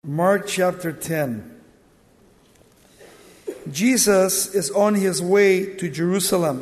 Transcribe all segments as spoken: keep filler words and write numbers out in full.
Mark chapter ten. Jesus is on his way to Jerusalem.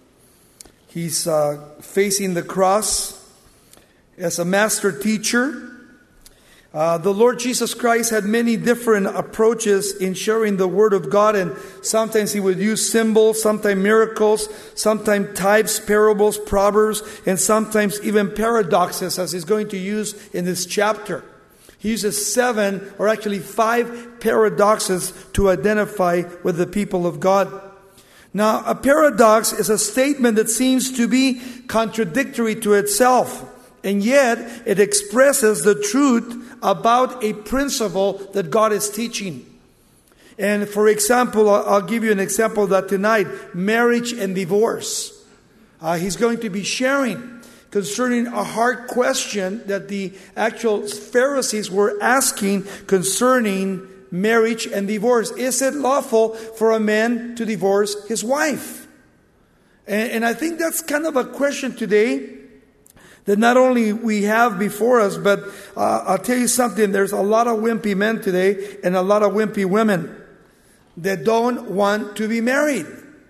He's uh, facing the cross as a master teacher. Uh, the Lord Jesus Christ had many different approaches in sharing the Word of God, and sometimes he would use symbols, sometimes miracles, sometimes types, parables, proverbs, and sometimes even paradoxes, as he's going to use in this chapter. He uses seven, or actually five paradoxes to identify with the people of God. Now, a paradox is a statement that seems to be contradictory to itself, and yet it expresses the truth about a principle that God is teaching. And for example, I'll give you an example of that tonight: marriage and divorce. Uh, he's going to be sharing concerning a hard question that the actual Pharisees were asking concerning marriage and divorce. Is it lawful for a man to divorce his wife? And, and I think that's kind of a question today that not only we have before us, but uh, I'll tell you something, there's a lot of wimpy men today and a lot of wimpy women that don't want to be married.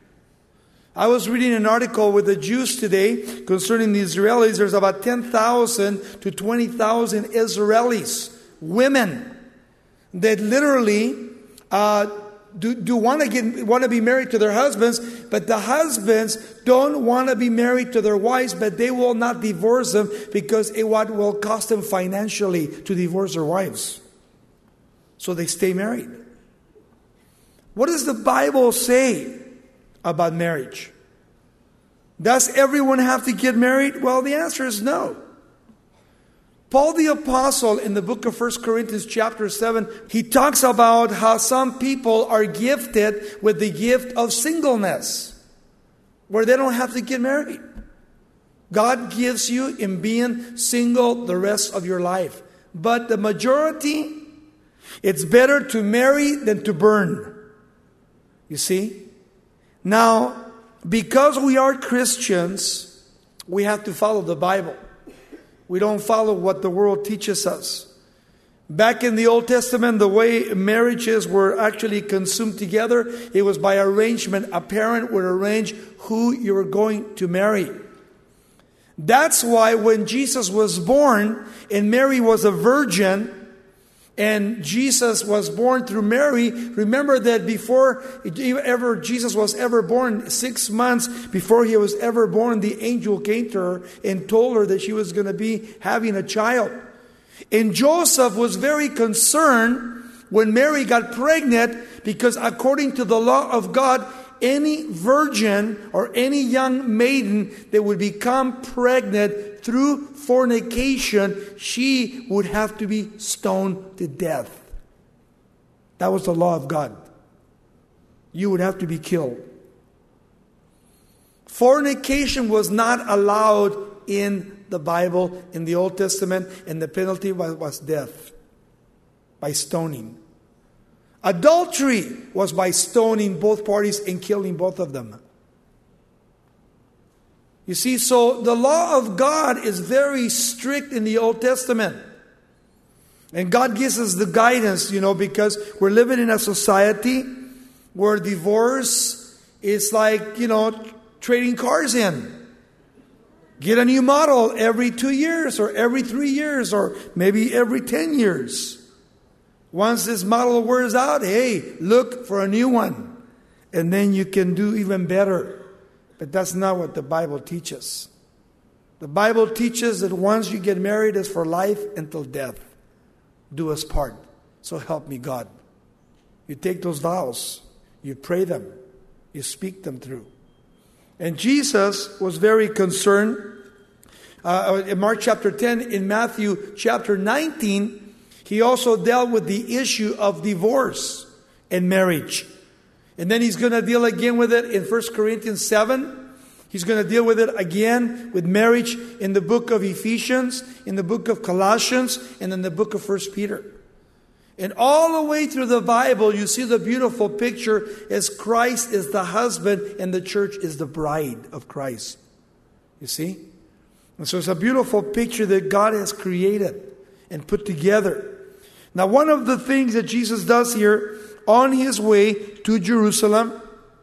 I was reading an article with the Jews today concerning the Israelis. There's about ten thousand to twenty thousand Israelis, women, that literally uh, do, do want to get want to be married to their husbands, but the husbands don't want to be married to their wives, but they will not divorce them because it what will cost them financially to divorce their wives. So they stay married. What does the Bible say about marriage? Does everyone have to get married? Well, the answer is no. Paul the Apostle in the book of First Corinthians chapter seven, he talks about how some people are gifted with the gift of singleness, where they don't have to get married. God gives you in being single the rest of your life. But the majority, it's better to marry than to burn. You see? Now, because we are Christians, we have to follow the Bible. We don't follow what the world teaches us. Back in the Old Testament, the way marriages were actually consumed together, it was by arrangement. A parent would arrange who you were going to marry. That's why when Jesus was born and Mary was a virgin, and Jesus was born through Mary, remember that before ever Jesus was ever born, six months before he was ever born, the angel came to her and told her that she was going to be having a child. And Joseph was very concerned when Mary got pregnant, because according to the law of God, any virgin or any young maiden that would become pregnant through fornication, she would have to be stoned to death. That was the law of God. You would have to be killed. Fornication was not allowed in the Bible, in the Old Testament, and the penalty was, was death by stoning. Adultery was by stoning both parties and killing both of them. You see, so the law of God is very strict in the Old Testament. And God gives us the guidance, you know, because we're living in a society where divorce is like, you know, trading cars in. Get a new model every two years or every three years or maybe every ten years. Once this model wears out, hey, look for a new one. And then you can do even better. But that's not what the Bible teaches. The Bible teaches that once you get married, it's for life until death. Do us part. So help me God. You take those vows. You pray them. You speak them through. And Jesus was very concerned. Uh, in Mark chapter ten, in Matthew chapter nineteen, he also dealt with the issue of divorce and marriage. And then he's going to deal again with it in First Corinthians seven. He's going to deal with it again with marriage in the book of Ephesians, in the book of Colossians, and in the book of First Peter. And all the way through the Bible, you see the beautiful picture as Christ is the husband and the church is the bride of Christ. You see? And so it's a beautiful picture that God has created and put together. Now, one of the things that Jesus does here on his way to Jerusalem,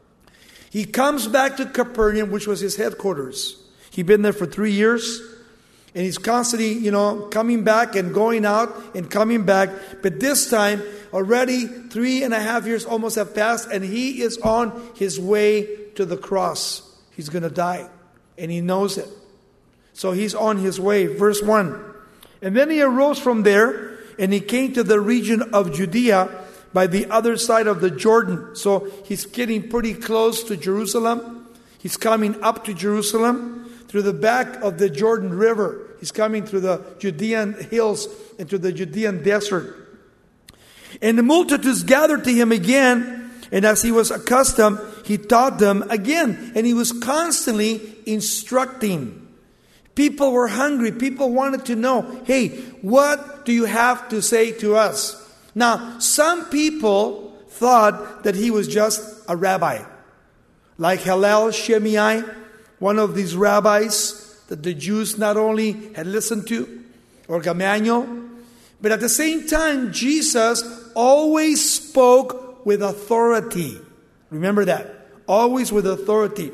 he comes back to Capernaum, which was his headquarters. He'd been there for three years. And he's constantly, you know, coming back and going out and coming back. But this time, already three and a half years almost have passed. And he is on his way to the cross. He's going to die. And he knows it. So he's on his way. Verse one. And then he arose from there. And he came to the region of Judea by the other side of the Jordan. So he's getting pretty close to Jerusalem. He's coming up to Jerusalem through the back of the Jordan River. He's coming through the Judean hills into the Judean desert. And the multitudes gathered to him again. And as he was accustomed, he taught them again. And he was constantly instructing. People were hungry. People wanted to know, hey, what do you have to say to us? Now, some people thought that he was just a rabbi. Like Hillel Shammai, one of these rabbis that the Jews not only had listened to, or Gamaliel, but at the same time, Jesus always spoke with authority. Remember that. Always with authority.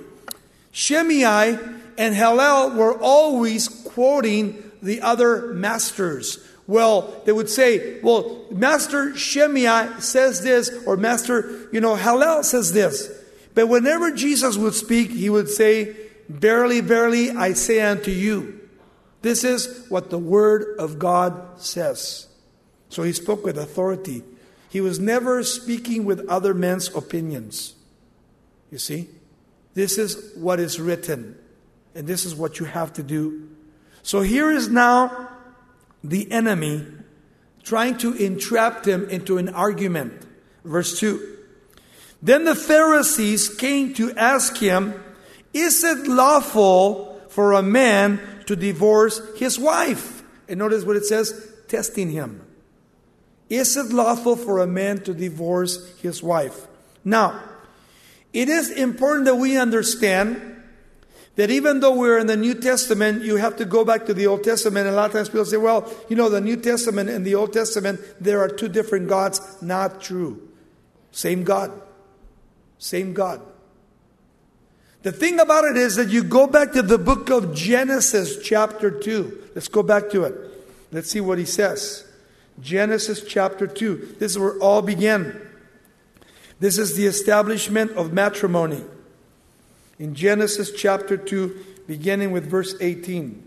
Shammai and Hillel were always quoting the other masters. Well, they would say, well, Master Shammai says this, or Master, you know, Hillel says this. But whenever Jesus would speak, he would say, verily, verily, I say unto you. This is what the Word of God says. So he spoke with authority. He was never speaking with other men's opinions. You see? This is what is written. And this is what you have to do. So here is now the enemy trying to entrap them into an argument. Verse two. Then the Pharisees came to ask him, is it lawful for a man to divorce his wife? And notice what it says, testing him. Is it lawful for a man to divorce his wife? Now, it is important that we understand that even though we're in the New Testament, you have to go back to the Old Testament. And a lot of times people say, well, you know, the New Testament and the Old Testament, there are two different gods. Not true. Same God. Same God. The thing about it is that you go back to the book of Genesis chapter two. Let's go back to it. Let's see what he says. Genesis chapter two. This is where it all began. This is the establishment of matrimony. In Genesis chapter two, beginning with verse eighteen.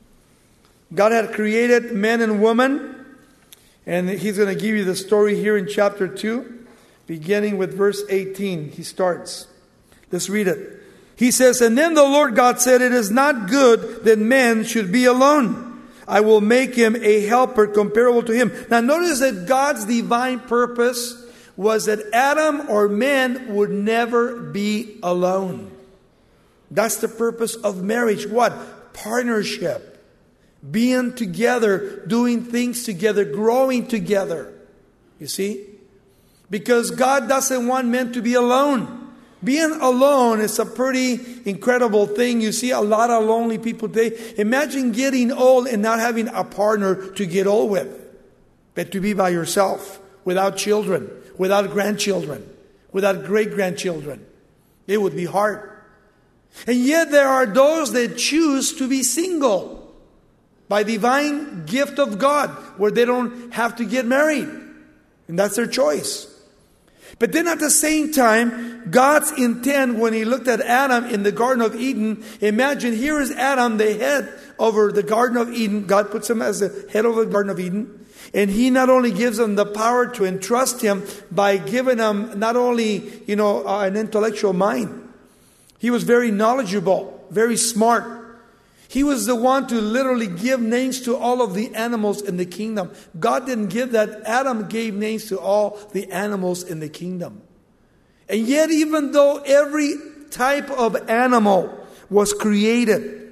God had created man and woman. And he's going to give you the story here in chapter two. Beginning with verse eighteen, he starts. Let's read it. He says, and then the Lord God said, it is not good that man should be alone. I will make him a helper comparable to him. Now notice that God's divine purpose was that Adam or man would never be alone. That's the purpose of marriage. What? Partnership. Being together, doing things together, growing together. You see? Because God doesn't want men to be alone. Being alone is a pretty incredible thing. You see a lot of lonely people today. Imagine getting old and not having a partner to get old with. But to be by yourself, without children, without grandchildren, without great-grandchildren. It would be hard. And yet there are those that choose to be single by divine gift of God, where they don't have to get married. And that's their choice. But then at the same time, God's intent when he looked at Adam in the Garden of Eden, imagine here is Adam, the head over the Garden of Eden. God puts him as the head over the Garden of Eden. And he not only gives him the power to entrust him by giving him not only, you know, uh, an intellectual mind. He was very knowledgeable, very smart. He was the one to literally give names to all of the animals in the kingdom. God didn't give that. Adam gave names to all the animals in the kingdom. And yet, even though every type of animal was created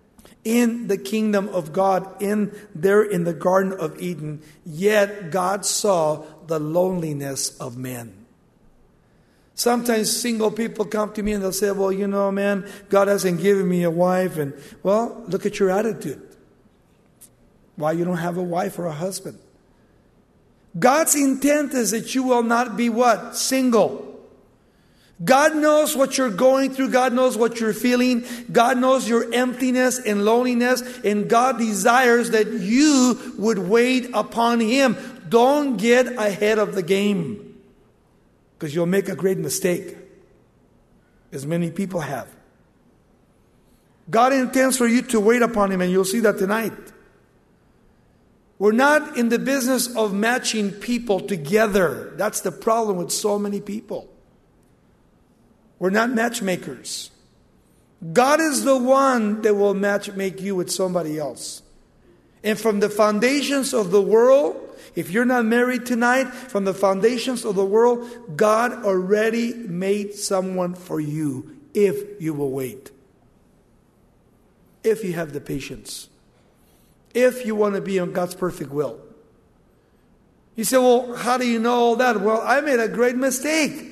in the kingdom of God, in there in the Garden of Eden, yet God saw the loneliness of man. Sometimes single people come to me and they'll say, well, you know, man, God hasn't given me a wife. And, well, look at your attitude. Why you don't have a wife or a husband? God's intent is that you will not be what? Single. God knows what you're going through. God knows what you're feeling. God knows your emptiness and loneliness. And God desires that you would wait upon Him. Don't get ahead of the game, because you'll make a great mistake, as many people have. God intends for you to wait upon Him, and you'll see that tonight. We're not in the business of matching people together. That's the problem with so many people. We're not matchmakers. God is the one that will matchmake you with somebody else. And from the foundations of the world, if you're not married tonight, from the foundations of the world, God already made someone for you if you will wait. If you have the patience. If you want to be on God's perfect will. You say, well, how do you know all that? Well, I made a great mistake.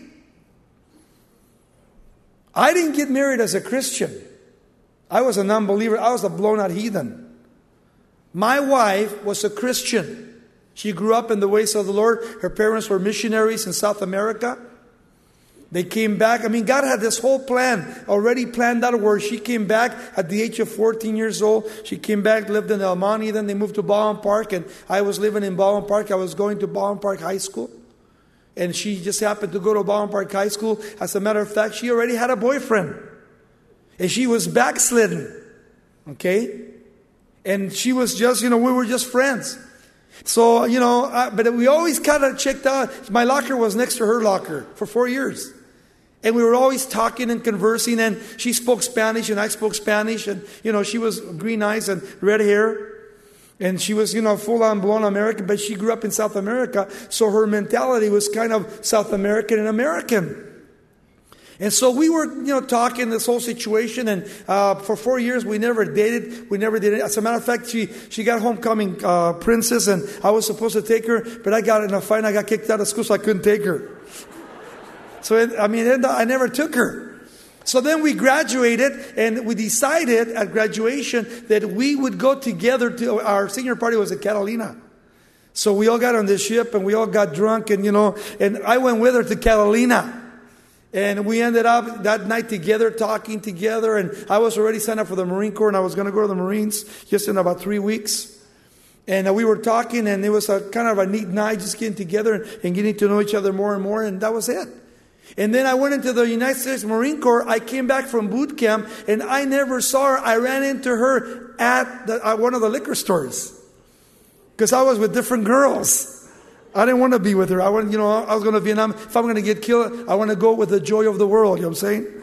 I didn't get married as a Christian. I was an unbeliever. I was a blown-out heathen. My wife was a Christian. She grew up in the ways of the Lord. Her parents were missionaries in South America. They came back. I mean, God had this whole plan already planned out where she came back at the age of fourteen years old. She came back, lived in El Monte. Then they moved to Baldwin Park. And I was living in Baldwin Park. I was going to Baldwin Park High School. And she just happened to go to Baldwin Park High School. As a matter of fact, she already had a boyfriend. And she was backslidden. Okay? And she was just, you know, we were just friends. So, you know, uh, but we always kind of checked out. My locker was next to her locker for four years. And we were always talking and conversing, and she spoke Spanish and I spoke Spanish, and, you know, she was green eyes and red hair, and she was, you know, full-on blown American, but she grew up in South America, so her mentality was kind of South American and American. And so we were, you know, talking this whole situation, and uh, for four years we never dated. We never did it. As a matter of fact, she she got homecoming uh, princess, and I was supposed to take her, but I got in a fight. I got kicked out of school, so I couldn't take her. So it, I mean, I never took her. So then we graduated, and we decided at graduation that we would go together to our senior party was at Catalina. So we all got on this ship, and we all got drunk, and you know, and I went with her to Catalina. And we ended up that night together, talking together. And I was already signed up for the Marine Corps, and I was going to go to the Marines just in about three weeks. And uh, we were talking, and it was a kind of a neat night, just getting together and, and getting to know each other more and more. And that was it. And then I went into the United States Marine Corps. I came back from boot camp, and I never saw her. I ran into her at, the, at one of the liquor stores because I was with different girls. I didn't want to be with her. I want, you know, I was going to Vietnam. If I'm going to get killed, I want to go with the joy of the world. You know what I'm saying?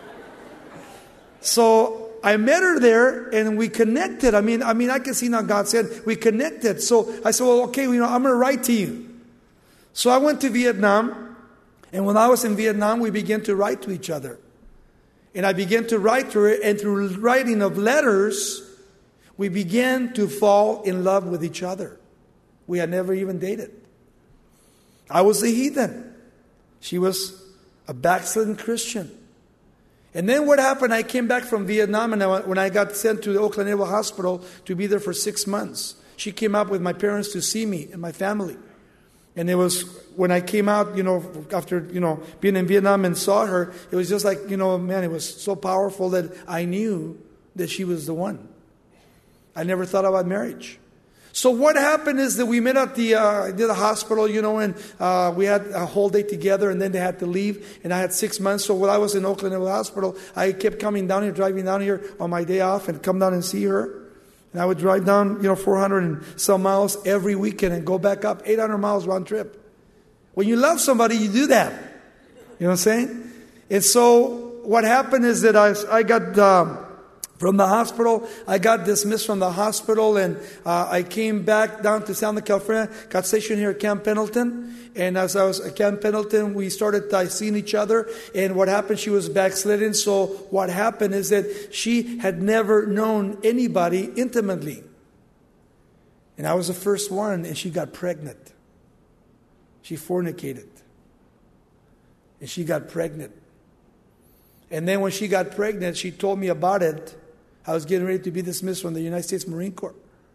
So I met her there, and we connected. I mean, I mean, I can see now God said we connected. So I said, well, okay, you know, I'm going to write to you. So I went to Vietnam. And when I was in Vietnam, we began to write to each other. And I began to write to her, and through writing of letters, we began to fall in love with each other. We had never even dated. I was a heathen. She was a backslidden Christian. And then what happened, I came back from Vietnam, and I, when I got sent to the Oakland Naval Hospital to be there for six months, she came up with my parents to see me and my family. And it was when I came out, you know, after, you know, being in Vietnam and saw her, it was just like, you know, man, it was so powerful that I knew that she was the one. I never thought about marriage. So what happened is that we met at the, uh, the hospital, you know, and uh, we had a whole day together, and then they had to leave, and I had six months. So while I was in Oakland Naval Hospital, I kept coming down here, driving down here on my day off and come down and see her. And I would drive down, you know, four hundred and some miles every weekend and go back up eight hundred miles round trip. When you love somebody, you do that. You know what I'm saying? And so what happened is that I, I got um, from the hospital, I got dismissed from the hospital, and uh, I came back down to Southern California, got stationed here at Camp Pendleton. And as I was at Camp Pendleton, we started uh, seeing each other. And what happened, she was backslidden. So what happened is that she had never known anybody intimately. And I was the first one, and she got pregnant. She fornicated. And she got pregnant. And then when she got pregnant, she told me about it. I was getting ready to be dismissed from the United States Marine Corps.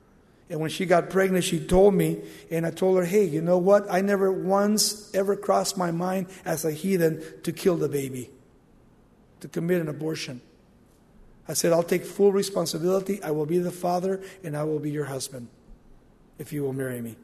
And when she got pregnant, she told me, and I told her, hey, you know what? I never once ever crossed my mind as a heathen to kill the baby, to commit an abortion. I said, I'll take full responsibility. I will be the father, and I will be your husband if you will marry me.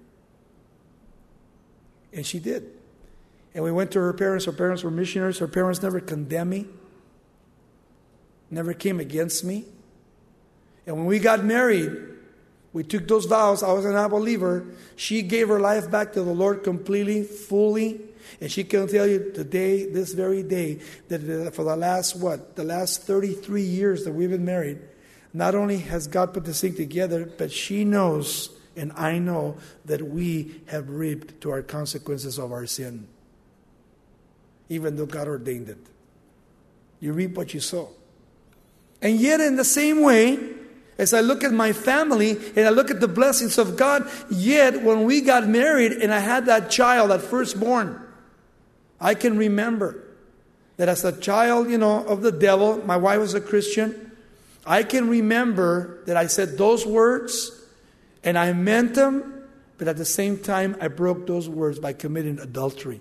And she did. And we went to her parents. Her parents were missionaries. Her parents never condemned me, never came against me. And when we got married, we took those vows. I was an unbeliever. She gave her life back to the Lord completely, fully. And she can tell you today, this very day, that for the last, what, the last thirty-three years that we've been married, not only has God put this thing together, but she knows and I know that we have reaped to our consequences of our sin. Even though God ordained it. You reap what you sow. And yet in the same way, as I look at my family and I look at the blessings of God, yet when we got married and I had that child, that firstborn, I can remember that as a child, you know, of the devil, my wife was a Christian. I can remember that I said those words and I meant them, but at the same time, I broke those words by committing adultery.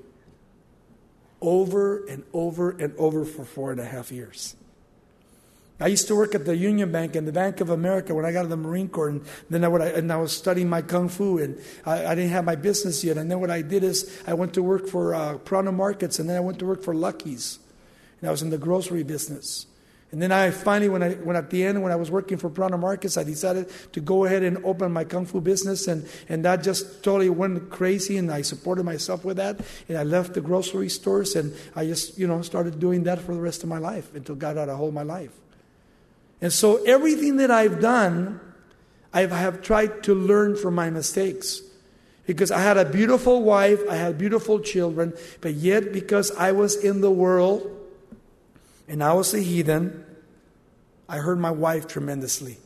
Over and over and over for four and a half years. I used to work at the Union Bank and the Bank of America when I got to the Marine Corps, and then I, would, and I was studying my Kung Fu, and I, I didn't have my business yet. And then what I did is I went to work for uh, Prana Markets, and then I went to work for Lucky's, and I was in the grocery business. And then I finally, when I when at the end, when I was working for Prana Markets, I decided to go ahead and open my Kung Fu business, and, and that just totally went crazy, and I supported myself with that, and I left the grocery stores, and I just, you know, started doing that for the rest of my life until God had a hold of my life. And so everything that I've done, I have tried to learn from my mistakes. Because I had a beautiful wife, I had beautiful children, but yet because I was in the world and I was a heathen, I hurt my wife tremendously.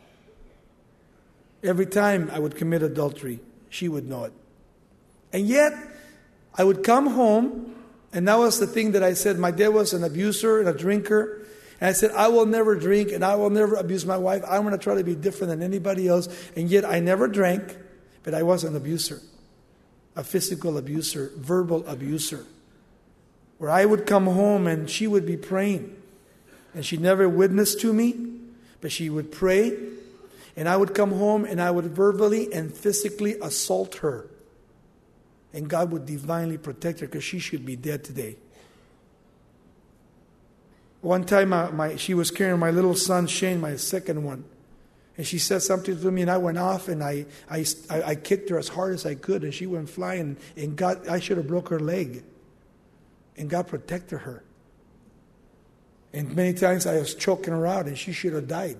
Every time I would commit adultery, she would know it. And yet, I would come home, and that was the thing that I said. My dad was an abuser and a drinker. And I said, I will never drink and I will never abuse my wife. I'm going to try to be different than anybody else. And yet I never drank, but I was an abuser. A physical abuser, verbal abuser. Where I would come home and she would be praying. And she never witnessed to me, but she would pray. And I would come home and I would verbally and physically assault her. And God would divinely protect her because she should be dead today. One time, my, my, she was carrying my little son, Shane, my second one. And she said something to me, and I went off, and I, I, I kicked her as hard as I could, and she went flying, and God, I should have broke her leg. And God protected her. And many times I was choking her out, and she should have died.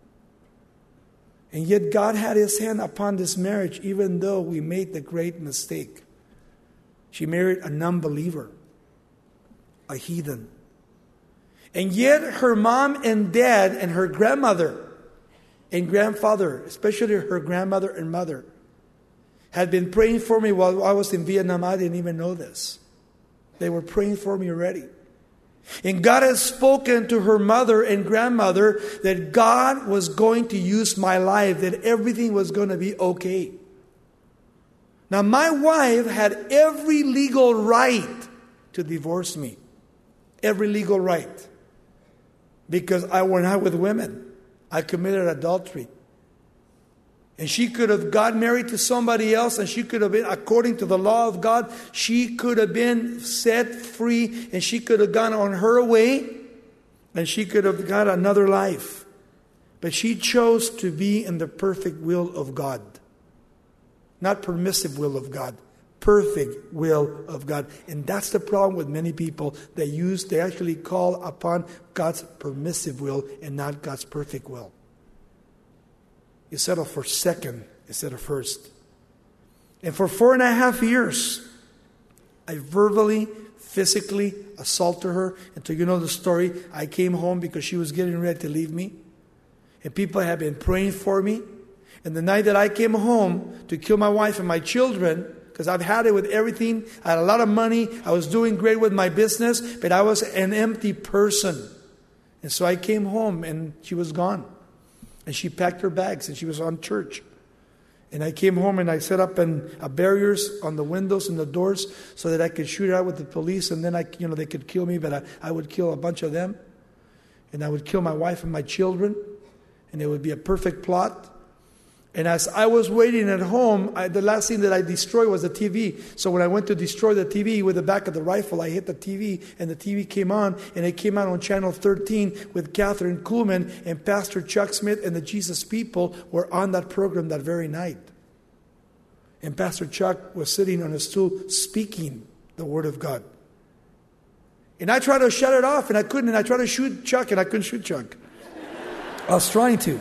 And yet God had His hand upon this marriage, even though we made the great mistake. She married a non-believer, a heathen. And yet her mom and dad and her grandmother and grandfather, especially her grandmother and mother, had been praying for me while I was in Vietnam. I didn't even know this. They were praying for me already. And God has spoken to her mother and grandmother that God was going to use my life, that everything was going to be okay. Now my wife had every legal right to divorce me. Every legal right. Because I went out with women. I committed adultery. And she could have got married to somebody else, and she could have been, according to the law of God, she could have been set free, and she could have gone on her way, and she could have got another life. But she chose to be in the perfect will of God. Not permissive will of God. Perfect will of God. And that's the problem with many people. They use, they actually call upon God's permissive will and not God's perfect will. You settle for second instead of first. And for four and a half years, I verbally, physically assaulted her. Until you know the story, I came home because she was getting ready to leave me. And people had been praying for me. And the night that I came home to kill my wife and my children, because I've had it with everything. I had a lot of money. I was doing great with my business, but I was an empty person. And so I came home and she was gone. And she packed her bags and she was on church. And I came home and I set up an, uh, barriers on the windows and the doors so that I could shoot it out with the police, and then I, you know, they could kill me, but I, I would kill a bunch of them. And I would kill my wife and my children, and it would be a perfect plot. And as I was waiting at home, I, the last thing that I destroyed was the T V. So when I went to destroy the T V with the back of the rifle, I hit the T V, and the T V came on, and it came out on Channel thirteen with Catherine Kuhlman, and Pastor Chuck Smith and the Jesus People were on that program that very night. And Pastor Chuck was sitting on a stool speaking the Word of God. And I tried to shut it off, and I couldn't, and I tried to shoot Chuck, and I couldn't shoot Chuck. I was trying to.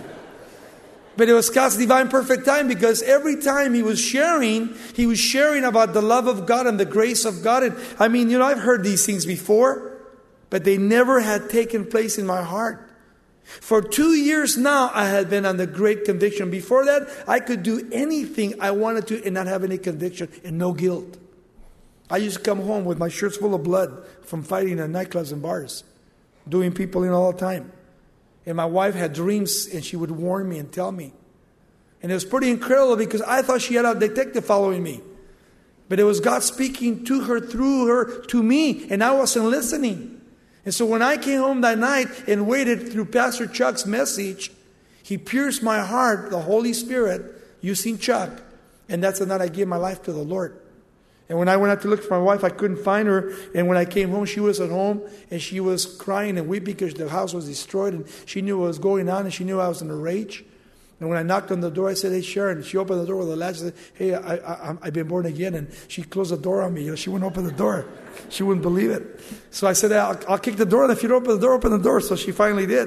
But it was God's divine perfect time, because every time he was sharing, he was sharing about the love of God and the grace of God. And I mean, you know, I've heard these things before, but they never had taken place in my heart. For two years now, I had been under great conviction. Before that, I could do anything I wanted to and not have any conviction and no guilt. I used to come home with my shirts full of blood from fighting in nightclubs and bars, doing people in all the time. And my wife had dreams, and she would warn me and tell me. And it was pretty incredible, because I thought she had a detective following me. But it was God speaking to her, through her, to me, and I wasn't listening. And so when I came home that night and waited through Pastor Chuck's message, he pierced my heart, the Holy Spirit, using Chuck. And that's the night I gave my life to the Lord. And when I went out to look for my wife, I couldn't find her. And when I came home, she was at home, and she was crying and weeping because the house was destroyed, and she knew what was going on, and she knew I was in a rage. And when I knocked on the door, I said, "Hey, Sharon." She opened the door with a latch. I said, "Hey, I, I, I've been born again." And she closed the door on me. You know, she wouldn't open the door. She wouldn't believe it. So I said, hey, I'll, I'll kick the door, and if you don't open the door, open the door. So she finally did.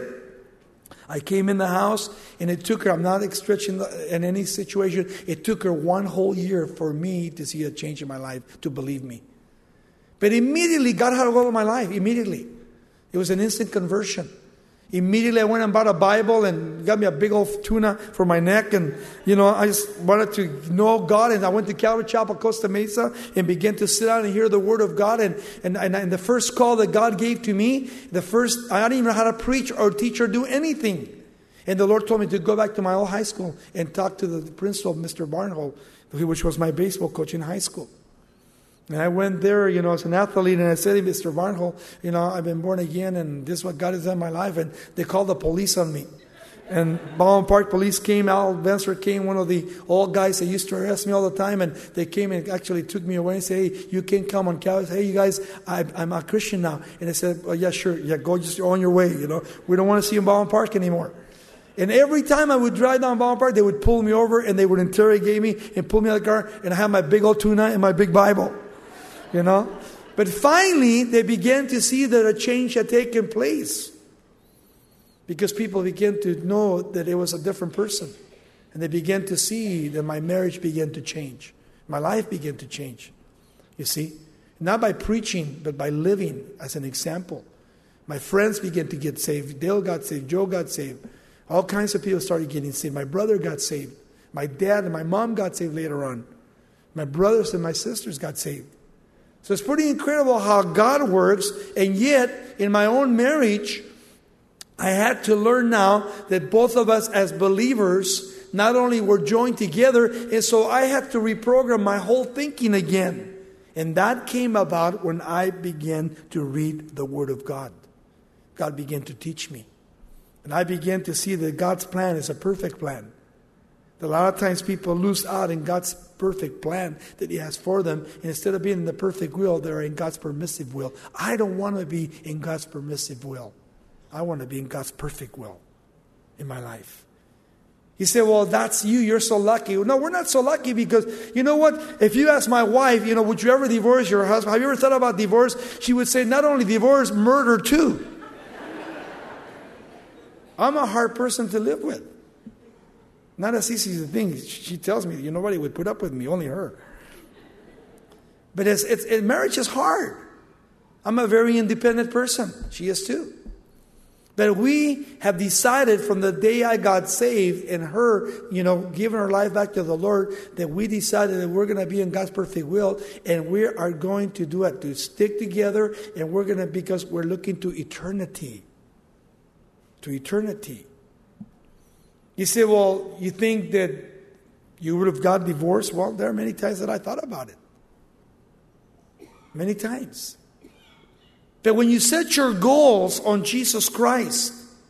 I came in the house, and it took her, I'm not stretching in any situation, it took her one whole year for me to see a change in my life, to believe me. But immediately, God had a hold of my life, immediately. It was an instant conversion. Immediately, I went and bought a Bible and got me a big old tuna for my neck. And, you know, I just wanted to know God. And I went to Calvary Chapel, Costa Mesa, and began to sit down and hear the Word of God. And, and, and, and the first call that God gave to me, the first, I didn't even know how to preach or teach or do anything. And the Lord told me to go back to my old high school and talk to the principal, Mister Barnhold, which was my baseball coach in high school. And I went there, you know, as an athlete, and I said to Mister Barnhold, you know, I've been born again, and this is what God has done in my life. And they called the police on me. And Baldwin Park police came, Al Vencer came, one of the old guys that used to arrest me all the time, and they came and actually took me away and said, "Hey, you can't come on Calvary. Hey, you guys, I, I'm a Christian now." And I said, "Oh, yeah, sure. Yeah, go just on your way, you know. We don't want to see you in Baldwin Park anymore." And every time I would drive down Baldwin Park, they would pull me over, and they would interrogate me and pull me out of the car, and I had my big old tuna and my big Bible. You know, but finally they began to see that a change had taken place, because people began to know that it was a different person, and they began to see that my marriage began to change, my life began to change. You see, not by preaching, but by living as an example. My friends began to get saved. Dale got saved. Joe got saved. All kinds of people started getting saved. My brother got saved. My dad and my mom got saved later on. My brothers and my sisters got saved. So it's pretty incredible how God works. And yet, in my own marriage, I had to learn now that both of us as believers, not only were joined together, and so I had to reprogram my whole thinking again. And that came about when I began to read the Word of God. God began to teach me. And I began to see that God's plan is a perfect plan. A lot of times people lose out in God's perfect plan that He has for them. And instead of being in the perfect will, they're in God's permissive will. I don't want to be in God's permissive will. I want to be in God's perfect will in my life. You say, well, that's you. You're so lucky. No, we're not so lucky, because you know what? If you ask my wife, you know, would you ever divorce your husband? Have you ever thought about divorce? She would say, not only divorce, murder too. I'm a hard person to live with. Not as easy as a thing. She tells me, you know, nobody would put up with me, only her. But it's, it's, it, marriage is hard. I'm a very independent person. She is too. But we have decided from the day I got saved and her, you know, giving her life back to the Lord, that we decided that we're going to be in God's perfect will, and we are going to do it, to stick together, and we're going to, because we're looking to eternity. To eternity. You say, well, you think that You would have got divorced? Well, there are many times that I thought about it. Many times. But when you set your goals on Jesus Christ,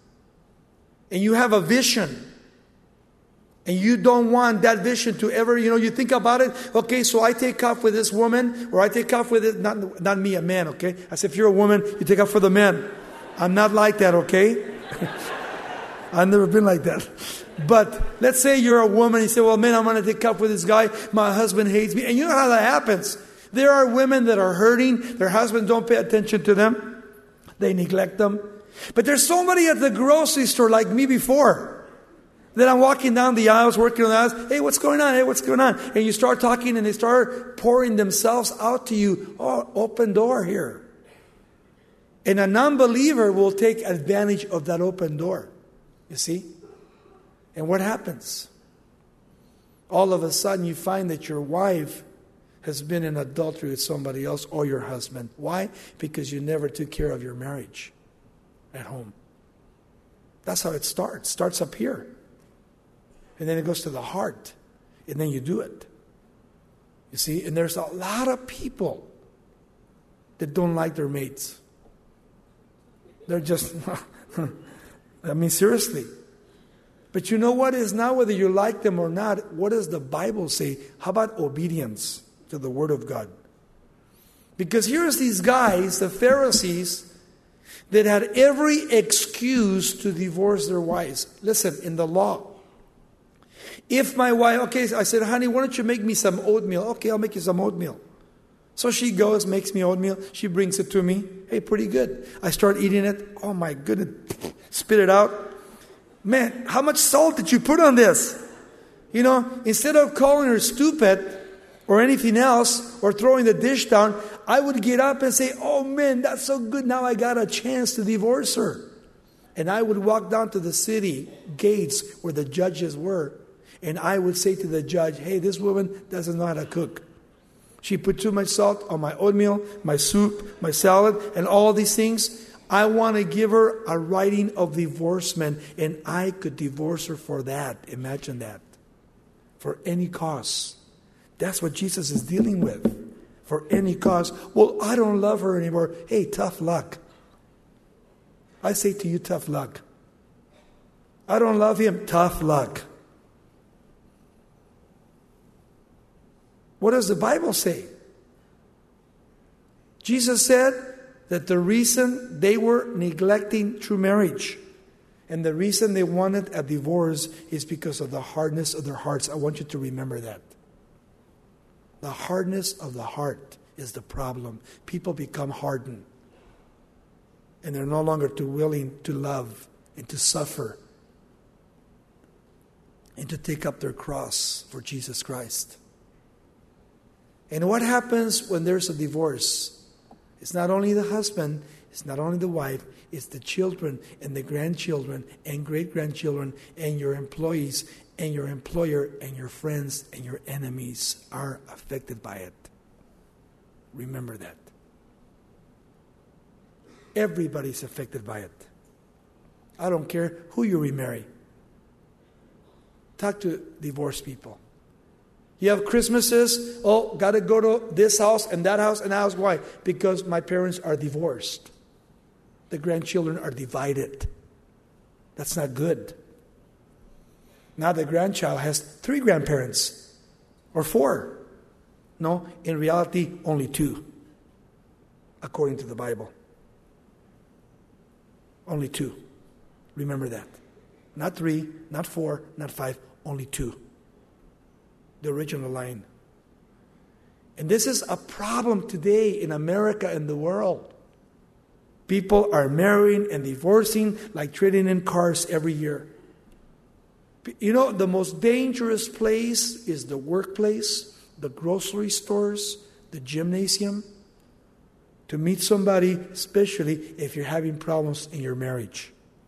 and you have a vision, and you don't want that vision to ever, you know, you think about it, okay, so I take off with this woman, or I take off with it, not, not me, a man, okay? I said, if you're a woman, you take off for the man. I'm not like that, okay? I've never been like that. But let's say you're a woman, you say, well, man, I'm going to take off with this guy, my husband hates me. And you know how that happens. There are women that are hurting, their husbands don't pay attention to them, they neglect them. But there's somebody at the grocery store like me before. Then I'm walking down the aisles, working on the aisles. Hey, what's going on? Hey, what's going on? And you start talking and they start pouring themselves out to you. Oh, open door here. And a non-believer will take advantage of that open door. You see? And what happens? All of a sudden you find that your wife has been in adultery with somebody else or your husband. Why? Because you never took care of your marriage at home. That's how it starts. It starts up here. And then it goes to the heart. And then you do it. You see? And there's a lot of people that don't like their mates. They're just, I mean, seriously. But you know what is not whether you like them or not. What does the Bible say? How about obedience to the Word of God? Because here's these guys, the Pharisees, that had every excuse to divorce their wives. Listen, in the law, if my wife, okay, I said, honey, why don't you make me some oatmeal? Okay, I'll make you some oatmeal. So she goes, makes me oatmeal. She brings it to me. Hey, pretty good. I start eating it. Oh my goodness. Spit it out. Man, how much salt did you put on this? You know, instead of calling her stupid or anything else or throwing the dish down, I would get up and say, oh man, that's so good. Now I got a chance to divorce her. And I would walk down to the city gates where the judges were. And I would say to the judge, hey, this woman doesn't know how to cook. She put too much salt on my oatmeal, my soup, my salad, and all these things. I want to give her a writing of divorcement, and I could divorce her for that. Imagine that. For any cause. That's what Jesus is dealing with. For any cause. Well, I don't love her anymore. Hey, tough luck. I say to you, tough luck. I don't love him. Tough luck. What does the Bible say? Jesus said that the reason they were neglecting true marriage and the reason they wanted a divorce is because of the hardness of their hearts. I want you to remember that. The hardness of the heart is the problem. People become hardened. And they're no longer too willing to love and to suffer and to take up their cross for Jesus Christ. And what happens when there's a divorce? It's not only the husband, it's not only the wife, it's the children and the grandchildren and great-grandchildren and your employees and your employer and your friends and your enemies are affected by it. Remember that. Everybody's affected by it. I don't care who you remarry. Talk to divorced people. You have Christmases, oh, got to go to this house and that house and that house. Why? Because my parents are divorced. The grandchildren are divided. That's not good. Now the grandchild has three grandparents or four. No, in reality, only two, according to the Bible. Only two. Remember that. Not three, not four, not five, only two. The original line. And this is a problem today in America and the world. People are marrying and divorcing like trading in cars every year. You know, the most dangerous place is the workplace, the grocery stores, the gymnasium. To meet somebody, especially if you're having problems in your marriage.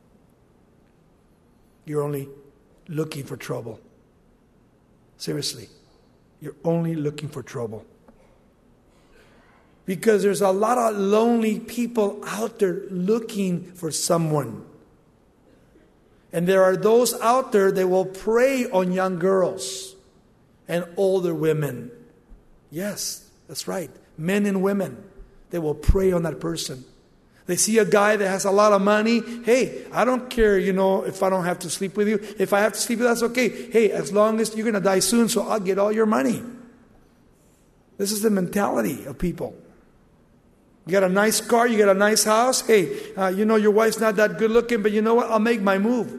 You're only looking for trouble. Seriously, you're only looking for trouble. Because there's a lot of lonely people out there looking for someone. And there are those out there that will prey on young girls. and older women. Yes, that's right. Men and women, they will prey on that person. They see a guy that has a lot of money. Hey, I don't care, you know, if I don't have to sleep with you. If I have to sleep with you, that's okay. Hey, as long as you're going to die soon, so I'll get all your money. This is the mentality of people. You got a nice car, you got a nice house. Hey, uh, you know, your wife's not that good looking, but you know what? I'll make my move.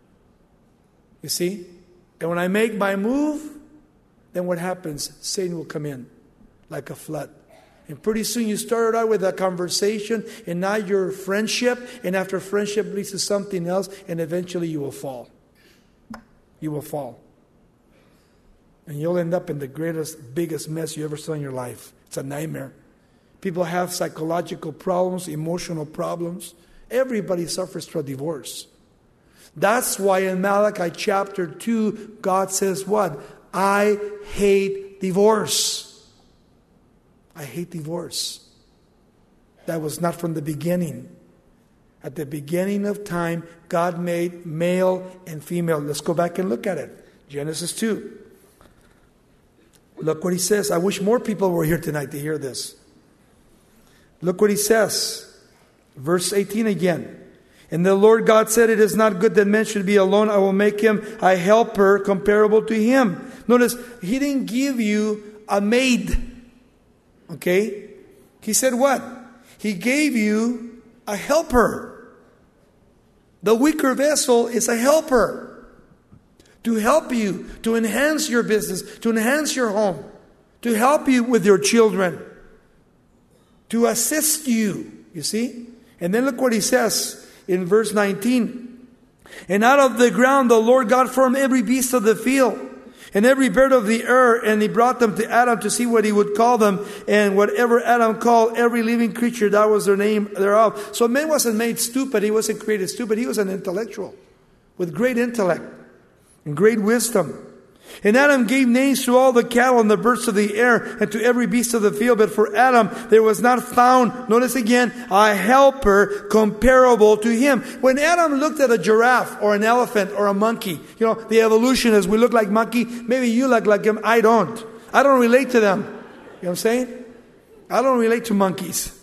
You see? And when I make my move, then what happens? Satan will come in like a flood. And pretty soon you started out with a conversation, and now your friendship, and after friendship leads to something else, and eventually you will fall. You will fall. And you'll end up in the greatest, biggest mess you ever saw in your life. It's a nightmare. People have psychological problems, emotional problems. Everybody suffers through a divorce. That's why in Malachi chapter two, God says what? I hate divorce. I hate divorce. That was not from the beginning. At the beginning of time, God made male and female. Let's go back and look at it. Genesis two. Look what he says. I wish more people were here tonight to hear this. Look what he says. Verse eighteen again. And the Lord God said, it is not good that man should be alone. I will make him a helper comparable to him. Notice, he didn't give you a maid. Okay? He said what? He gave you a helper. The weaker vessel is a helper. To help you, to enhance your business, to enhance your home, to help you with your children, to assist you. You see? And then look what he says in verse nineteen. And out of the ground the Lord God formed every beast of the field, and every bird of the air, and he brought them to Adam to see what he would call them. And whatever Adam called every living creature, that was their name thereof. So man wasn't made stupid. He wasn't created stupid. He was an intellectual with great intellect and great wisdom. And Adam gave names to all the cattle and the birds of the air and to every beast of the field. But for Adam there was not found, notice again, a helper comparable to him. When Adam looked at a giraffe or an elephant or a monkey, you know, the evolutionists, we look like monkey. Maybe you look like them. I don't. I don't relate to them. You know what I'm saying? I don't relate to monkeys.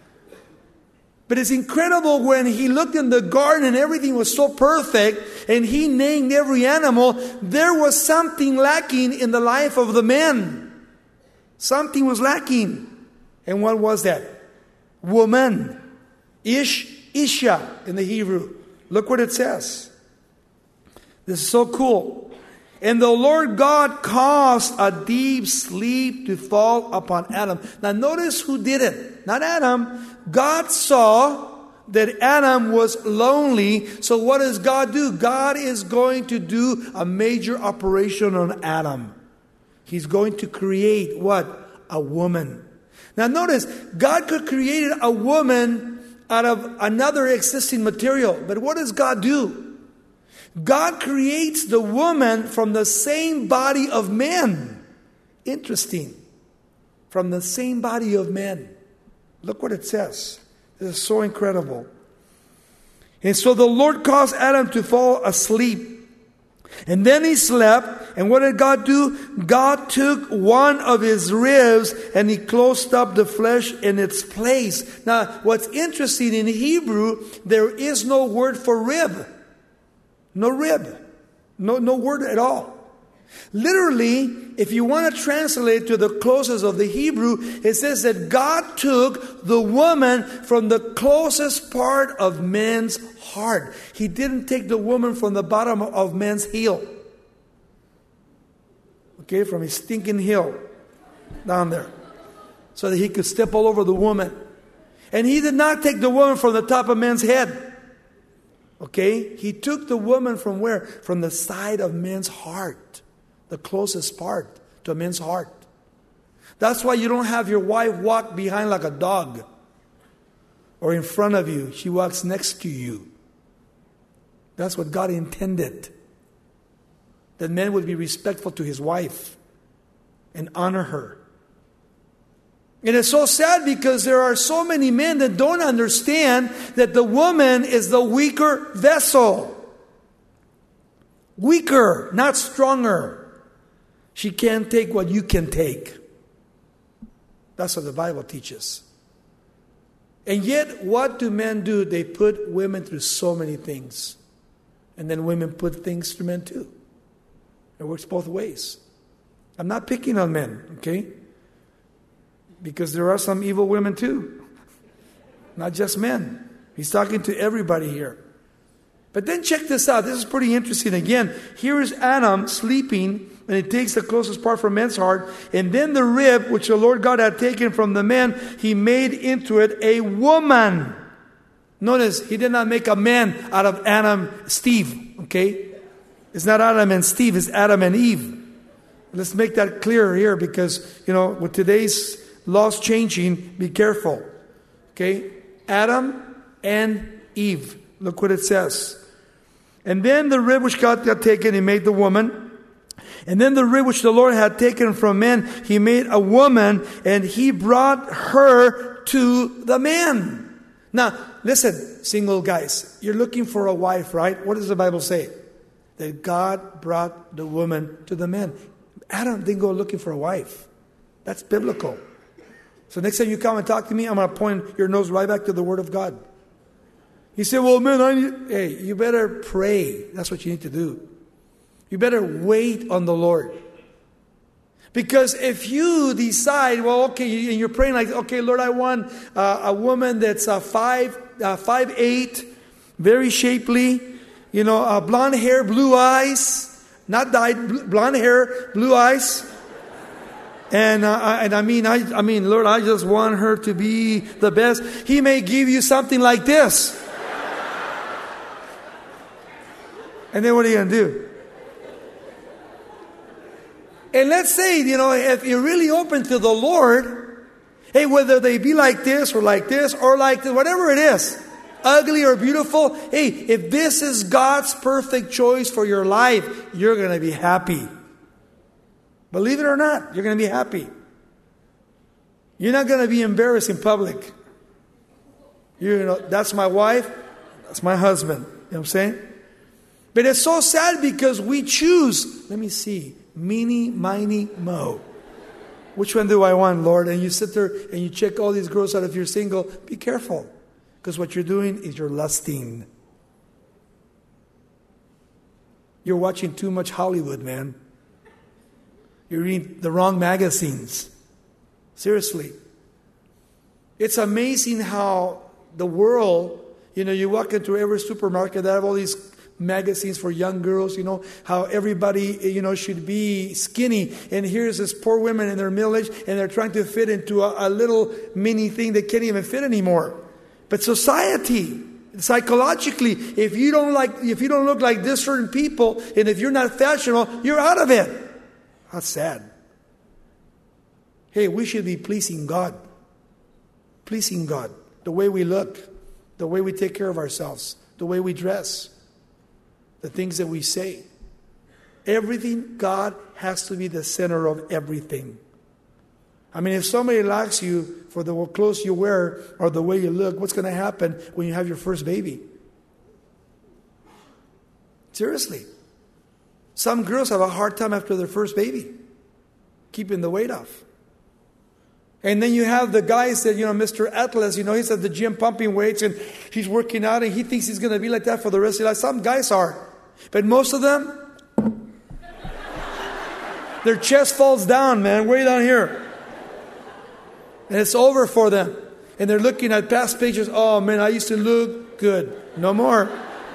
But it's incredible when he looked in the garden and everything was so perfect and he named every animal, there was something lacking in the life of the man. Something was lacking. And what was that? Woman. Ish, Isha in the Hebrew. Look what it says. This is so cool. And the Lord God caused a deep sleep to fall upon Adam. Now notice who did it. Not Adam. God saw that Adam was lonely. So what does God do? God is going to do a major operation on Adam. He's going to create what? A woman. Now notice, God could create a woman out of another existing material. But what does God do? God creates the woman from the same body of men. Interesting. From the same body of men. Look what it says. This is so incredible. And so the Lord caused Adam to fall asleep. And then he slept. And what did God do? God took one of his ribs and he closed up the flesh in its place. Now, what's interesting in Hebrew, there is no word for rib. No rib. No, no word at all. Literally, if you want to translate to the closest of the Hebrew, it says that God took the woman from the closest part of man's heart. He didn't take the woman from the bottom of man's heel. Okay, from his stinking heel down there. So that he could step all over the woman. And he did not take the woman from the top of man's head. Okay, he took the woman from where? From the side of man's heart. The closest part to a man's heart. That's why you don't have your wife walk behind like a dog. Or in front of you. She walks next to you. That's what God intended. That man would be respectful to his wife. And honor her. And it's so sad because there are so many men that don't understand that the woman is the weaker vessel. Weaker, not stronger. She can't take what you can take. That's what the Bible teaches. And yet, what do men do? They put women through so many things. And then women put things through men too. It works both ways. I'm not picking on men, okay? Because there are some evil women too. Not just men. He's talking to everybody here. But then check this out. This is pretty interesting. Again, here is Adam sleeping, and he takes the closest part from man's heart. And then the rib, which the Lord God had taken from the man, he made into it a woman. Notice, he did not make a man out of Adam, Steve. Okay? It's not Adam and Steve, it's Adam and Eve. Let's make that clear here because, you know, with today's laws changing, be careful. Okay? Adam and Eve. Look what it says. And then the rib which God had taken, he made the woman. And then the rib which the Lord had taken from man, he made a woman, and he brought her to the man. Now, listen, single guys, you're looking for a wife, right? What does the Bible say? That God brought the woman to the man. Adam didn't go looking for a wife. That's biblical. So next time you come and talk to me, I'm going to point your nose right back to the Word of God. You say, well, man, I need... Hey, you better pray. That's what you need to do. You better wait on the Lord. Because if you decide, well, okay, and you're praying like, okay, Lord, I want uh, a woman that's uh, five, uh, five eight, very shapely, you know, uh, blonde hair, blue eyes, not dyed, blonde hair, blue eyes. And uh, and I mean, I, I mean, Lord, I just want her to be the best. He may give you something like this. And then what are you going to do? And let's say, you know, if you're really open to the Lord, hey, whether they be like this or like this or like this, whatever it is, ugly or beautiful, hey, if this is God's perfect choice for your life, you're going to be happy. Believe it or not, you're going to be happy. You're not going to be embarrassed in public. You're, you know, that's my wife, that's my husband. You know what I'm saying? But it's so sad because we choose, let me see, meeny, miny, mo. Which one do I want, Lord? And you sit there and you check all these girls out if you're single. Be careful. Because what you're doing is you're lusting. You're watching too much Hollywood, man. You're reading the wrong magazines. Seriously. It's amazing how the world, you know, you walk into every supermarket, they have all these magazines for young girls, you know, how everybody, you know, should be skinny. And here's this poor women in their middle age, and they're trying to fit into a, a little mini thing that can't even fit anymore. But society, psychologically, if you don't like, if you don't look like this certain people, and if you're not fashionable, you're out of it. That's sad. Hey, we should be pleasing God. Pleasing God. The way we look, the way we take care of ourselves, the way we dress, the things that we say. Everything, God has to be the center of everything. I mean, if somebody likes you for the clothes you wear or the way you look, what's going to happen when you have your first baby? Seriously. Some girls have a hard time after their first baby, keeping the weight off. And then you have the guys that, you know, Mister Atlas, you know, he's at the gym pumping weights and he's working out and he thinks he's going to be like that for the rest of his life. Some guys are. But most of them, their chest falls down, man, way down here. And it's over for them. And they're looking at past pictures. Oh, man, I used to look good. No more.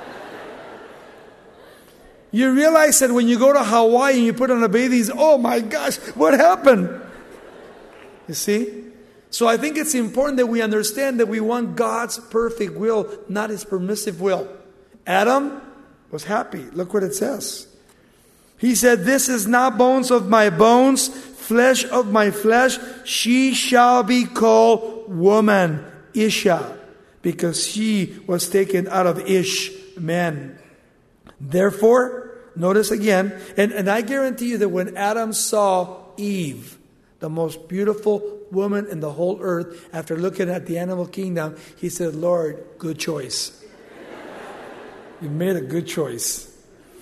You realize that when you go to Hawaii and you put on a bathing suit, oh my gosh, what happened? You see? So I think it's important that we understand that we want God's perfect will, not His permissive will. Adam was happy. Look what it says. He said, this is not bones of my bones, flesh of my flesh. She shall be called woman, Isha, because she was taken out of Ish, man. Therefore, notice again, and, and I guarantee you that when Adam saw Eve, the most beautiful woman in the whole earth, after looking at the animal kingdom, he said, Lord, good choice. You made a good choice.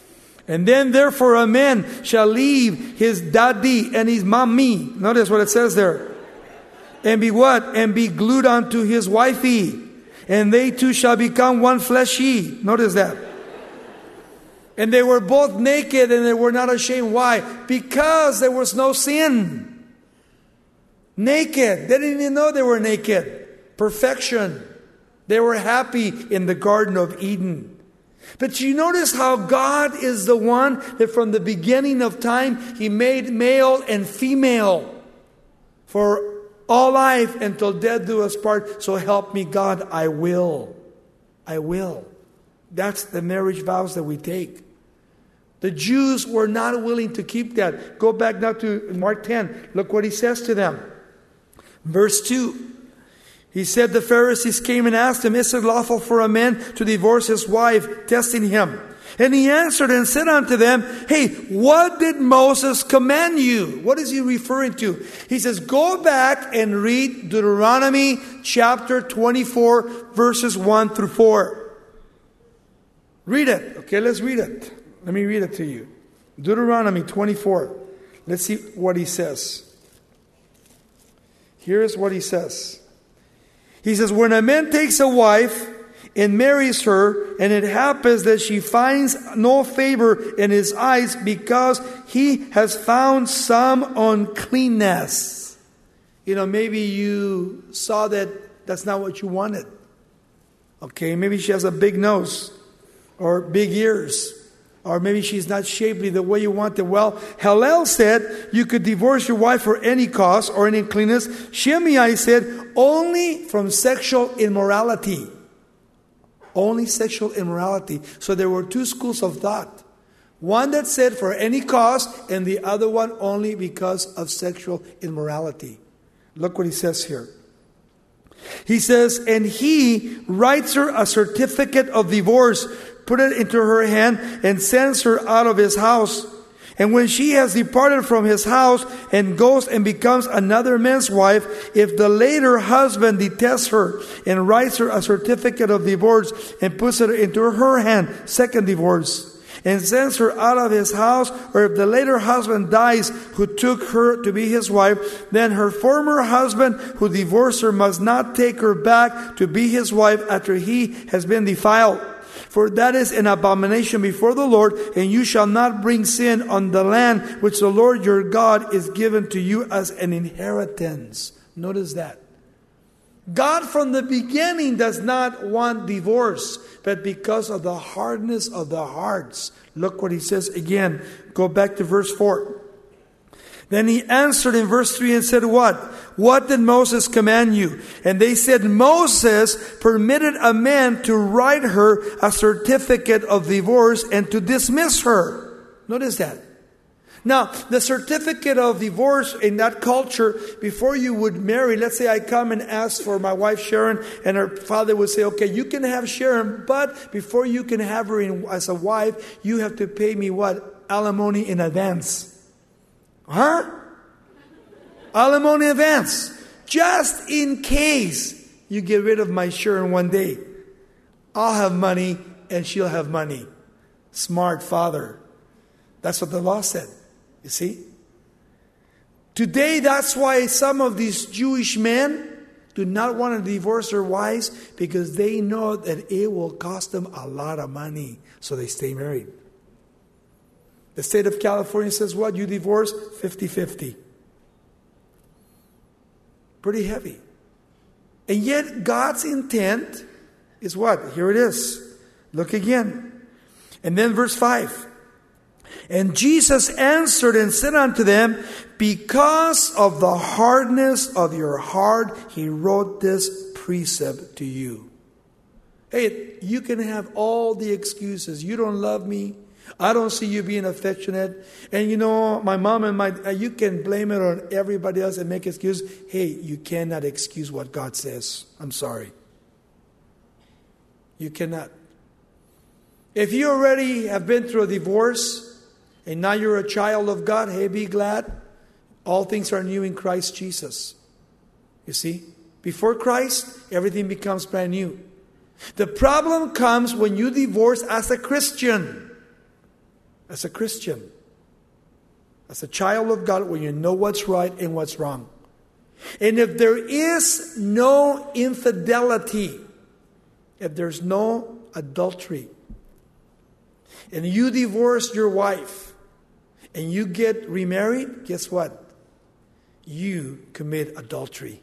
And then therefore a man shall leave his daddy and his mommy. Notice what it says there. And be what? And be glued unto his wifey. And they two shall become one fleshy. Notice that. And they were both naked and they were not ashamed. Why? Because there was no sin. Naked. They didn't even know they were naked. Perfection. They were happy in the Garden of Eden. But you notice how God is the one that from the beginning of time, He made male and female for all life until death do us part. So help me God, I will. I will. That's the marriage vows that we take. The Jews were not willing to keep that. Go back now to Mark ten. Look what He says to them. Verse two. He said the Pharisees came and asked Him, is it lawful for a man to divorce his wife, testing Him? And He answered and said unto them, hey, what did Moses command you? What is He referring to? He says, go back and read Deuteronomy chapter twenty-four, verses one through four. Read it. Okay, let's read it. Let me read it to you. Deuteronomy twenty-four. Let's see what He says. Here's what He says. He says, when a man takes a wife and marries her, and it happens that she finds no favor in his eyes because he has found some uncleanness. You know, maybe you saw that that's not what you wanted. Okay, maybe she has a big nose or big ears. Or maybe she's not shapely the way you want it. Well, Hillel said you could divorce your wife for any cause or any uncleanness. Shimei said only from sexual immorality. Only sexual immorality. So there were two schools of thought. One that said for any cause, and the other one only because of sexual immorality. Look what he says here. He says, and he writes her a certificate of divorce, put it into her hand, and sends her out of his house. And when she has departed from his house and goes and becomes another man's wife, if the later husband detests her and writes her a certificate of divorce and puts it into her hand, second divorce, and sends her out of his house, or if the later husband dies who took her to be his wife, then her former husband who divorced her must not take her back to be his wife after he has been defiled. For that is an abomination before the Lord, and you shall not bring sin on the land which the Lord your God is given to you as an inheritance. Notice that. God from the beginning does not want divorce, but because of the hardness of the hearts. Look what he says again. Go back to verse four. Then he answered in verse three and said, what? What did Moses command you? And they said, Moses permitted a man to write her a certificate of divorce and to dismiss her. Notice that. Now, the certificate of divorce in that culture, before you would marry, let's say I come and ask for my wife Sharon, and her father would say, okay, you can have Sharon, but before you can have her in, as a wife, you have to pay me what? Alimony in advance. Huh? Alimony in advance. Just in case you get rid of my Sharon one day. I'll have money and she'll have money. Smart father. That's what the law said. You see? Today, that's why some of these Jewish men do not want to divorce their wives, because they know that it will cost them a lot of money. So they stay married. The state of California says what? You divorce fifty-fifty. Pretty heavy. And yet God's intent is what? Here it is. Look again. And then verse five. And Jesus answered and said unto them, because of the hardness of your heart, He wrote this precept to you. Hey, you can have all the excuses. You don't love me. I don't see you being affectionate. And you know, my mom and my, you can blame it on everybody else and make excuses. Hey, you cannot excuse what God says. I'm sorry. You cannot. If you already have been through a divorce and now you're a child of God, hey, be glad. All things are new in Christ Jesus. You see? Before Christ, everything becomes brand new. The problem comes when you divorce as a Christian. as a Christian, as a child of God, when you know what's right and what's wrong. And if there is no infidelity, if there's no adultery, and you divorce your wife and you get remarried, guess what? You commit adultery.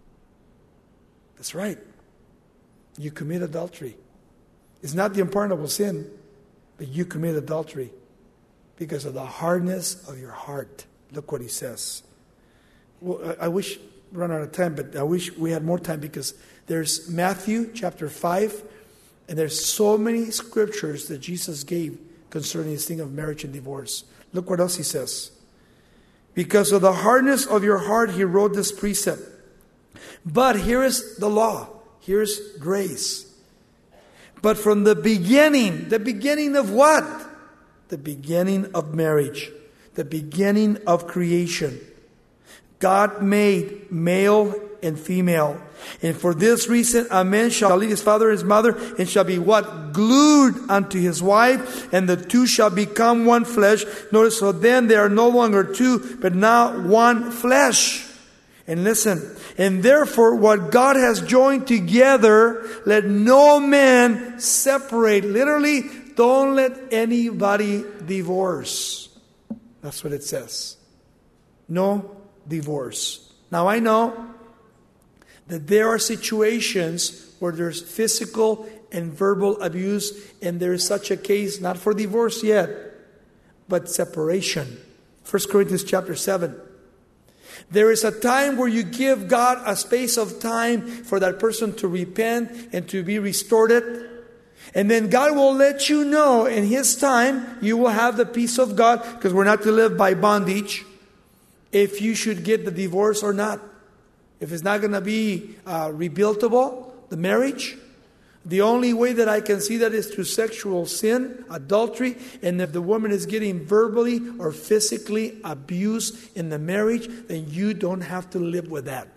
That's right. You commit adultery. It's not the unpardonable sin, but you commit adultery because of the hardness of your heart. Look what he says. Well, I wish we run out of time, but I wish we had more time, because there's Matthew chapter five, and there's so many scriptures that Jesus gave concerning this thing of marriage and divorce. Look what else he says. Because of the hardness of your heart, he wrote this precept. But here is the law. Here's grace. But from the beginning, the beginning of what? The beginning of marriage. The beginning of creation. God made male and female. And for this reason, a man shall leave his father and his mother, and shall be what? Glued unto his wife, and the two shall become one flesh. Notice, so then they are no longer two, but now one flesh. And listen, and therefore what God has joined together, let no man separate. Literally, don't let anybody divorce. That's what it says. No divorce. Now I know that there are situations where there's physical and verbal abuse, and there is such a case, not for divorce yet, but separation. First Corinthians chapter seven. There is a time where you give God a space of time for that person to repent and to be restored. And then God will let you know in His time, you will have the peace of God, because we're not to live by bondage, if you should get the divorce or not. If it's not going to be uh, rebuildable, the marriage, the only way that I can see that is through sexual sin, adultery, and if the woman is getting verbally or physically abused in the marriage, then you don't have to live with that.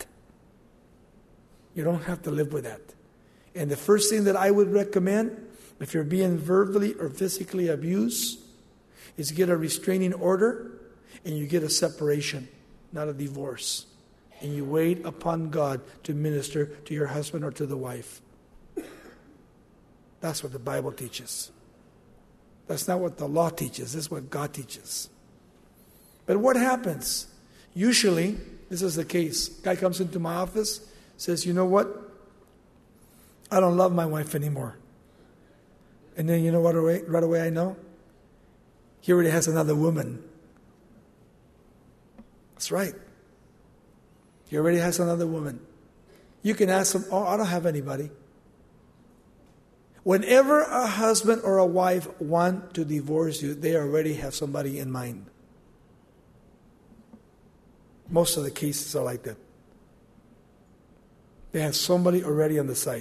You don't have to live with that. And the first thing that I would recommend, if you're being verbally or physically abused, is get a restraining order and you get a separation, not a divorce. And you wait upon God to minister to your husband or to the wife. That's what the Bible teaches. That's not what the law teaches. This is what God teaches. But what happens? Usually, this is the case. Guy comes into my office, says, you know what? I don't love my wife anymore. And then you know what right away I know? He already has another woman. That's right. He already has another woman. You can ask him, oh, I don't have anybody. Whenever a husband or a wife want to divorce you, they already have somebody in mind. Most of the cases are like that. They have somebody already on the side.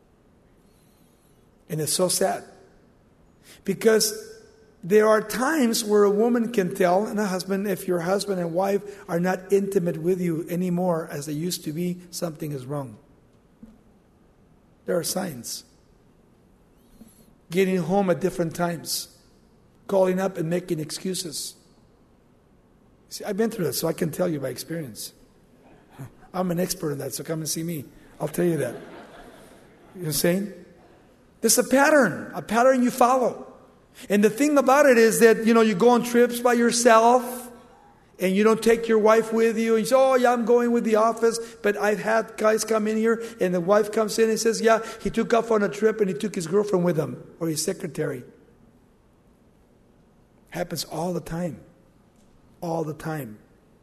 And it's so sad. Because there are times where a woman can tell, and a husband, if your husband and wife are not intimate with you anymore as they used to be, something is wrong. There are signs. Getting home at different times. Calling up and making excuses. See, I've been through that, so I can tell you by experience. I'm an expert in that, so come and see me. I'll tell you that. You know what I'm saying? There's a pattern, a pattern you follow. And the thing about it is that, you know, you go on trips by yourself and you don't take your wife with you. And you say, oh, yeah, I'm going with the office. But I've had guys come in here and the wife comes in and says, yeah, he took off on a trip and he took his girlfriend with him or his secretary. Happens all the time. All the time.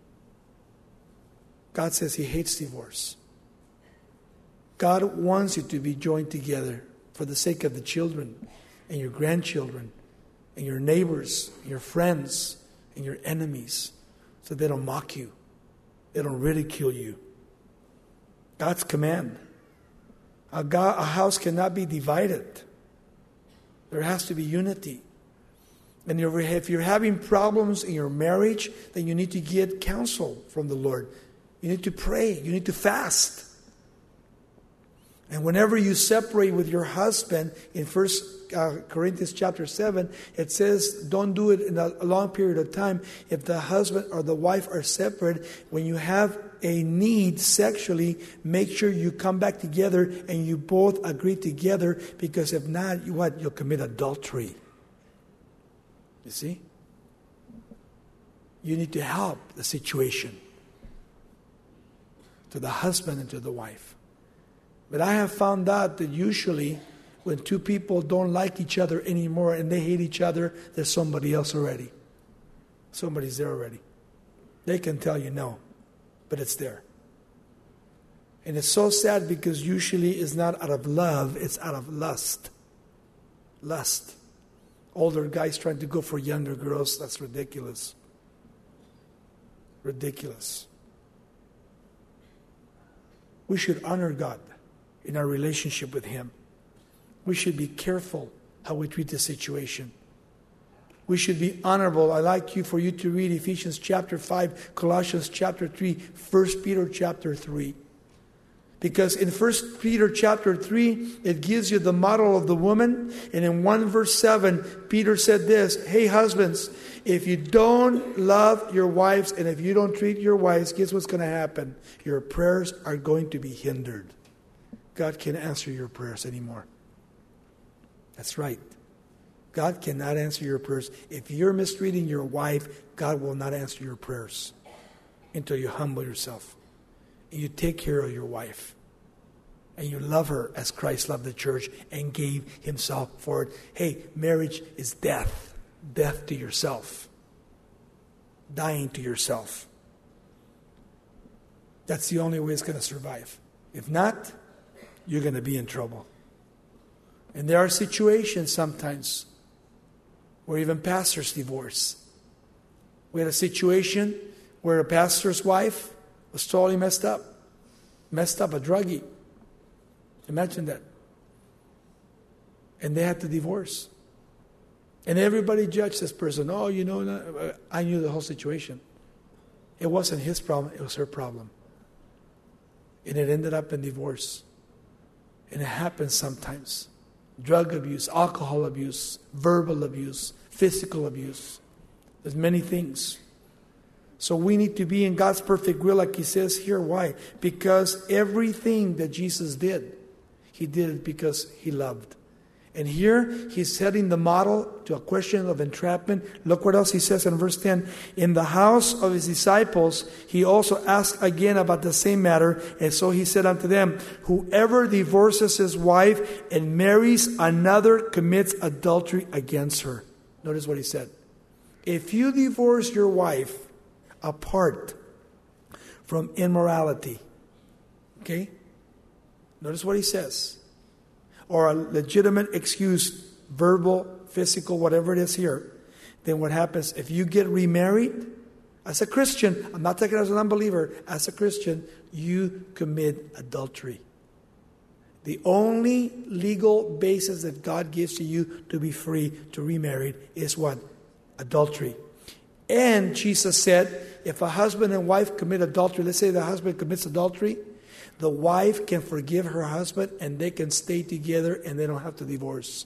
God says He hates divorce. God wants you to be joined together for the sake of the children and your grandchildren and your neighbors, and your friends, and your enemies, so they don't mock you, they don't ridicule you. God's command. A, God, a house cannot be divided. There has to be unity. And if you're having problems in your marriage, then you need to get counsel from the Lord. You need to pray. You need to fast. And whenever you separate with your husband, in First Corinthians chapter seven, it says don't do it in a long period of time. If the husband or the wife are separate, when you have a need sexually, make sure you come back together and you both agree together, because if not, you what? You'll commit adultery. You see? You need to help the situation to the husband and to the wife. But I have found out that usually when two people don't like each other anymore and they hate each other, there's somebody else already. Somebody's there already. They can tell you no, but it's there. And it's so sad, because usually it's not out of love, it's out of lust. Lust. Older guys trying to go for younger girls, that's ridiculous. Ridiculous. We should honor God in our relationship with Him. We should be careful how we treat the situation. We should be honorable. I like you for you to read Ephesians chapter five, Colossians chapter three, First Peter chapter three. Because in First Peter chapter three, it gives you the model of the woman. And in one verse seven, Peter said this, hey husbands, if you don't love your wives and if you don't treat your wives, guess what's going to happen? Your prayers are going to be hindered. God can't answer your prayers anymore. That's right. God cannot answer your prayers. If you're mistreating your wife, God will not answer your prayers until you humble yourself. And you take care of your wife. And you love her as Christ loved the church and gave Himself for it. Hey, marriage is death. Death to yourself. Dying to yourself. That's the only way it's going to survive. If not, you're going to be in trouble. And there are situations sometimes where even pastors divorce. We had a situation where a pastor's wife was totally messed up. Messed up, a druggie. Imagine that. And they had to divorce. And everybody judged this person. Oh, you know, I knew the whole situation. It wasn't his problem, it was her problem. And it ended up in divorce. And it happens sometimes. Drug abuse, alcohol abuse, verbal abuse, physical abuse. There's many things. So we need to be in God's perfect will, like He says here. Why? Because everything that Jesus did, He did it because He loved. And here He's setting the model to a question of entrapment. Look what else He says in verse ten. In the house of His disciples, He also asked again about the same matter. And so He said unto them, whoever divorces his wife and marries another commits adultery against her. Notice what He said. If you divorce your wife apart from immorality, okay? Notice what He says. Or a legitimate excuse, verbal, physical, whatever it is here, then what happens if you get remarried? As a Christian, I'm not taking it as an unbeliever, as a Christian, you commit adultery. The only legal basis that God gives to you to be free to remarry is what? Adultery. And Jesus said, if a husband and wife commit adultery, let's say the husband commits adultery, the wife can forgive her husband and they can stay together and they don't have to divorce.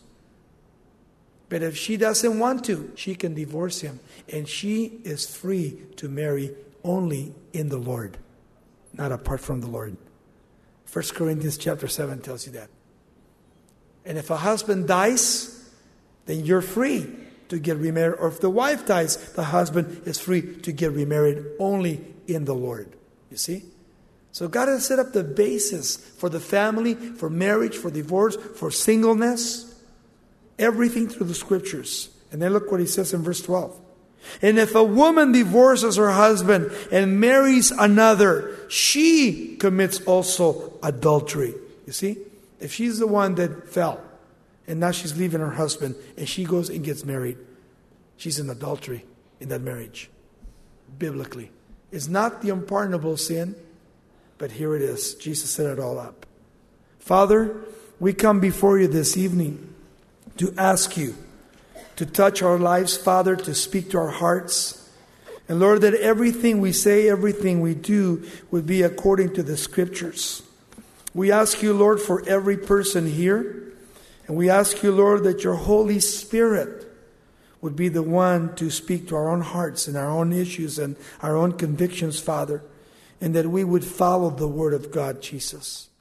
But if she doesn't want to, she can divorce him. And she is free to marry only in the Lord, not apart from the Lord. First Corinthians chapter seven tells you that. And if a husband dies, then you're free to get remarried. Or if the wife dies, the husband is free to get remarried only in the Lord. You see? So God has set up the basis for the family, for marriage, for divorce, for singleness. Everything through the Scriptures. And then look what He says in verse twelve. And if a woman divorces her husband and marries another, she commits also adultery. You see? If she's the one that fell, and now she's leaving her husband, and she goes and gets married, she's in adultery in that marriage. Biblically. It's not the unpardonable sin, but here it is. Jesus set it all up. Father, we come before You this evening to ask You to touch our lives, Father, to speak to our hearts. And Lord, that everything we say, everything we do would be according to the Scriptures. We ask you, Lord, for every person here. And we ask you, Lord, that your Holy Spirit would be the one to speak to our own hearts and our own issues and our own convictions, Father. And that we would follow the Word of God, Jesus.